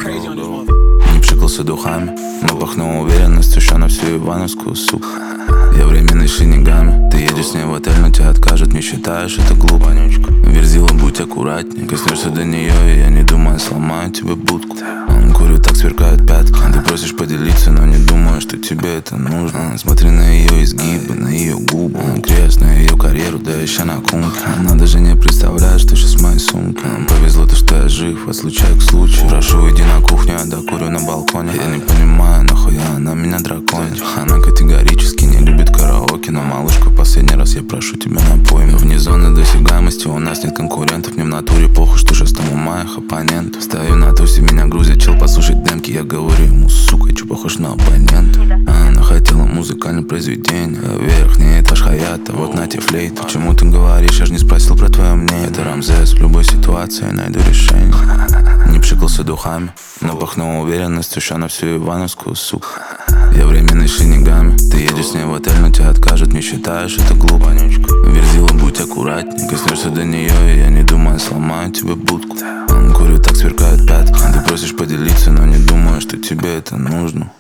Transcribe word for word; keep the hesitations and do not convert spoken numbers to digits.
Не пшикался духами, но пахнул уверенностью, еще на всю Ивановскую, сука. Я временный шинигами. Ты едешь с ней в отель, но тебя откажут, не считаешь это глупо. Верзила, будь аккуратней. Коснешься до нее, и я не думаю, сломаю тебе будку. Курю, так сверкают пятки. Ты просишь поделиться, но не думаю, что тебе это нужно. Смотри на ее изгибы, на ее губы, крест, на ее карьеру, да еще на кумке. Она даже не представляет, что сейчас в моей сумке. Повезло то, что я жив, от случая к случаю. Прошу, иди на кухню, я докурю на балконе. Я не понимаю, нахуя она меня драконит. Она категорически не любит караоке. Но, малышка, последний раз я прошу тебя напой. Вне зоны досягаемости у нас нет конкурентов. Мне в натуре похуй, что шестому моих оппонентов. Стою на тусе, меня грузят, чел, послушать демки. Я говорю ему, сука, чё похож на абонента. Она хотела музыкальное произведение. Вверх, не этаж Хаята, вот на тебе флейта. Почему ты говоришь, я ж не спросил про твое мнение. Это Рамзес, в любой ситуации я найду решение. Не пшикался духами, но пахнул уверенностью, еще на всю Ивановскую, сука. Я временный шинигами. Ты едешь с ней в отель, но тебя откажут, не считаешь это глупо. Верзила, будь аккуратней. Коснешься до нее, и я не думаю, сломаю тебе будку. Курю, так сверкают пятки. Ты просишь поделиться, но не думаю, что тебе это нужно.